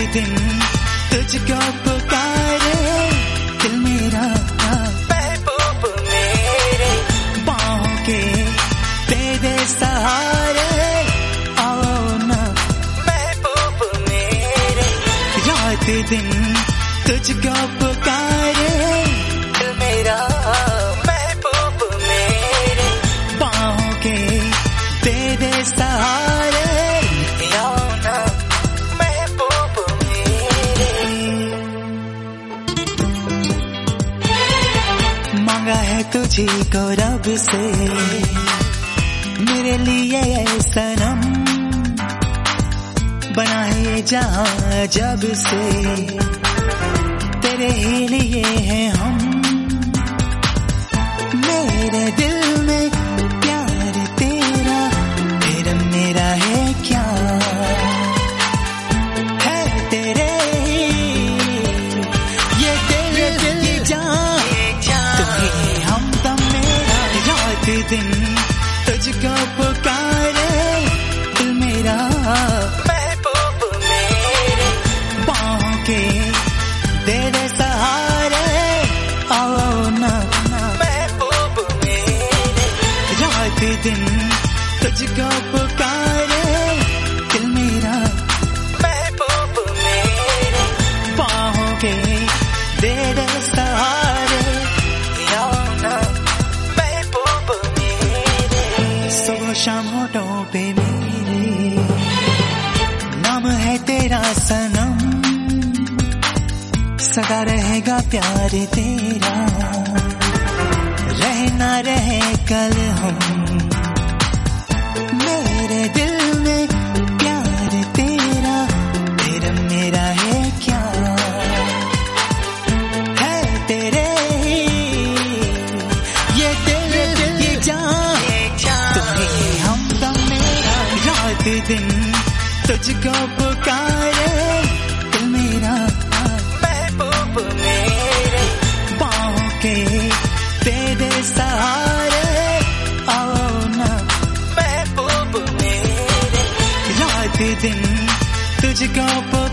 दिन तुझको पुकारे दिल मेरा महबूब मेरे, बाहों के दे दे सहारे आओ ना महबूब मेरे, रात दिन तुझको पुकारे दिल मेरा महबूब मेरे, बाहों के दे दे सहारे आओ ना महबूब मेरे। मांगा है तुझी को रब से मेरे लिए सनम, बना है ये जहां जब से तेरे ही लिए हैं हम, मेरे दिल में प्यार तेरा फिर मेरा है क्या, है तेरे ही ये दिल की जान, तू ही हमदम मेरा, रात दिन तुझको पुकारे दिल मेरा महबूब मेरे, बाहों के दे दे सहारे आओ ना महबूब मेरे, रात दिन तुझको पुकारे दिल मेरा महबूब मेरे, बाहों के दे दे सहारे आओ ना महबूब मेरे। सुबह शाम होठों पे मेरे नाम है तेरा सनम, सदा रहेगा प्यार तेरा, रहे ना रहे कल हम, मेरे दिल में प्यार तेरा फिर मेरा है क्या, है तेरे ही ये दिल की जान, तू ही हमदम मेरा, रात दिन तुझको पुकारे दिल मेरा महबूब मेरे, बाहों के दे दे सहारे आओ ना महबूब मेरे, रात दिन तुझको